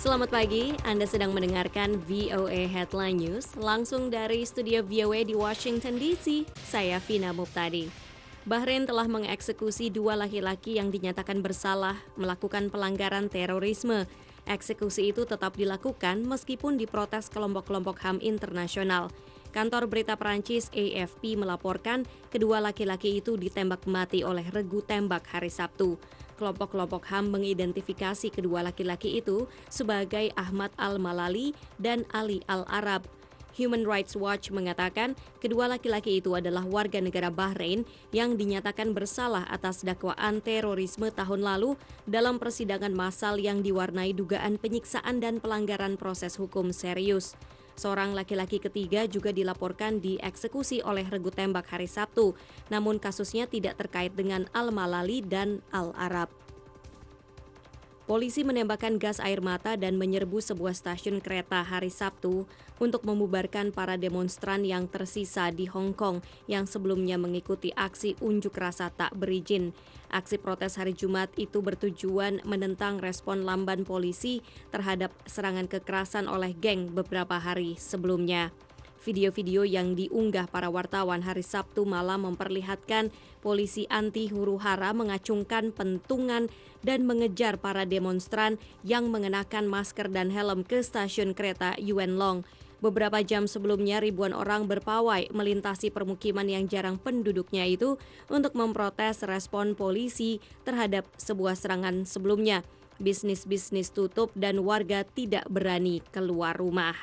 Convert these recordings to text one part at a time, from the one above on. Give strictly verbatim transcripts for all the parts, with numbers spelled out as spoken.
Selamat pagi, Anda sedang mendengarkan V O A Headline News langsung dari studio V O A di Washington D C. Saya Vina Muptadi. Bahrain telah mengeksekusi dua laki-laki yang dinyatakan bersalah melakukan pelanggaran terorisme. Eksekusi itu tetap dilakukan meskipun diprotes kelompok-kelompok H A M internasional. Kantor berita Perancis A F P melaporkan kedua laki-laki itu ditembak mati oleh regu tembak hari Sabtu. Kelompok-kelompok H A M mengidentifikasi kedua laki-laki itu sebagai Ahmad Al-Malali dan Ali Al-Arab. Human Rights Watch mengatakan kedua laki-laki itu adalah warga negara Bahrain yang dinyatakan bersalah atas dakwaan terorisme tahun lalu dalam persidangan massal yang diwarnai dugaan penyiksaan dan pelanggaran proses hukum serius. Seorang laki-laki ketiga juga dilaporkan dieksekusi oleh regu tembak hari Sabtu, namun kasusnya tidak terkait dengan Al-Malali dan Al-Arab. Polisi menembakkan gas air mata dan menyerbu sebuah stasiun kereta hari Sabtu untuk membubarkan para demonstran yang tersisa di Hong Kong yang sebelumnya mengikuti aksi unjuk rasa tak berizin. Aksi protes hari Jumat itu bertujuan menentang respon lamban polisi terhadap serangan kekerasan oleh geng beberapa hari sebelumnya. Video-video yang diunggah para wartawan hari Sabtu malam memperlihatkan polisi anti huru-hara mengacungkan pentungan dan mengejar para demonstran yang mengenakan masker dan helm ke stasiun kereta Yuen Long. Beberapa jam sebelumnya ribuan orang berpawai melintasi permukiman yang jarang penduduknya itu untuk memprotes respon polisi terhadap sebuah serangan sebelumnya. Bisnis-bisnis tutup dan warga tidak berani keluar rumah.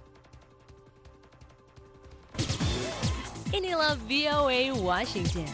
Inilah V O A Washington.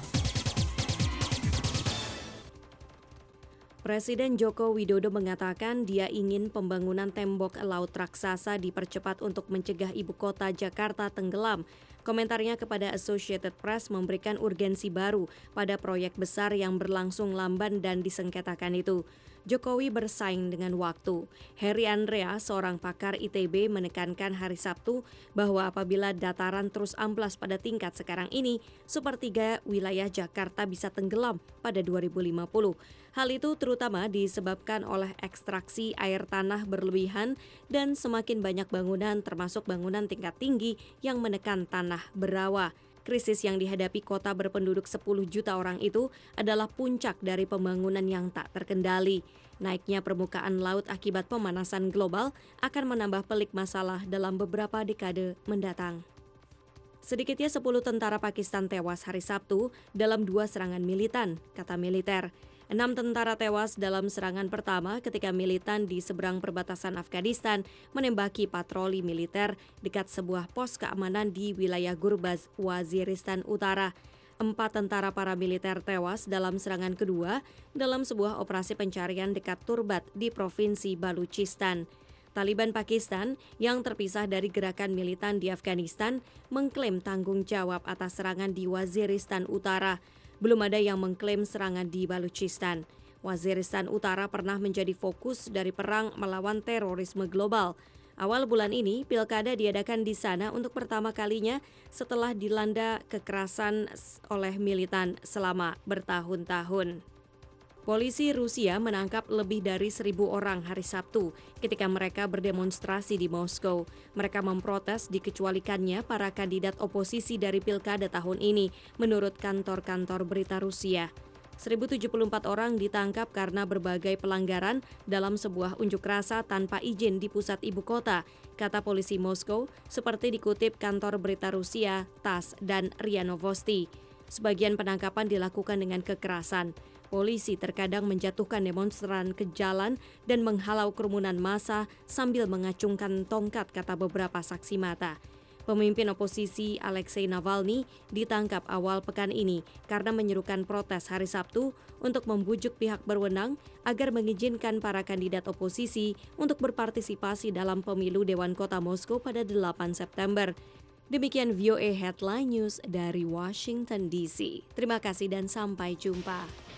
Presiden Joko Widodo mengatakan dia ingin pembangunan tembok laut raksasa dipercepat untuk mencegah ibu kota Jakarta tenggelam. Komentarnya kepada Associated Press memberikan urgensi baru pada proyek besar yang berlangsung lamban dan disengketakan itu. Jokowi bersaing dengan waktu. Heri Andrea, seorang pakar I T B, menekankan hari Sabtu bahwa apabila dataran terus amblas pada tingkat sekarang ini, sepertiga wilayah Jakarta bisa tenggelam pada dua ribu lima puluh. Hal itu terutama disebabkan oleh ekstraksi air tanah berlebihan dan semakin banyak bangunan termasuk bangunan tingkat tinggi yang menekan tanah berawa. Krisis yang dihadapi kota berpenduduk sepuluh juta orang itu adalah puncak dari pembangunan yang tak terkendali. Naiknya permukaan laut akibat pemanasan global akan menambah pelik masalah dalam beberapa dekade mendatang. Sedikitnya sepuluh tentara Pakistan tewas hari Sabtu dalam dua serangan militan, kata militer. Enam tentara tewas dalam serangan pertama ketika militan di seberang perbatasan Afghanistan menembaki patroli militer dekat sebuah pos keamanan di wilayah Gurbaz, Waziristan Utara. Empat tentara paramiliter tewas dalam serangan kedua dalam sebuah operasi pencarian dekat Turbat di Provinsi Baluchistan. Taliban Pakistan yang terpisah dari gerakan militan di Afghanistan mengklaim tanggung jawab atas serangan di Waziristan Utara. Belum ada yang mengklaim serangan di Baluchistan. Waziristan Utara pernah menjadi fokus dari perang melawan terorisme global. Awal bulan ini, pilkada diadakan di sana untuk pertama kalinya setelah dilanda kekerasan oleh militan selama bertahun-tahun. Polisi Rusia menangkap lebih dari seribu orang hari Sabtu ketika mereka berdemonstrasi di Moskow. Mereka memprotes dikecualikannya para kandidat oposisi dari pilkada tahun ini, menurut kantor-kantor berita Rusia. seribu tujuh puluh empat orang ditangkap karena berbagai pelanggaran dalam sebuah unjuk rasa tanpa izin di pusat ibu kota, kata polisi Moskow, seperti dikutip kantor berita Rusia, TASS, dan R I A Novosti. Sebagian penangkapan dilakukan dengan kekerasan. Polisi terkadang menjatuhkan demonstran ke jalan dan menghalau kerumunan massa sambil mengacungkan tongkat, kata beberapa saksi mata. Pemimpin oposisi Alexei Navalny ditangkap awal pekan ini karena menyerukan protes hari Sabtu untuk membujuk pihak berwenang agar mengizinkan para kandidat oposisi untuk berpartisipasi dalam pemilu Dewan Kota Moskow pada delapan September. Demikian V O A Headline News dari Washington D C. Terima kasih dan sampai jumpa.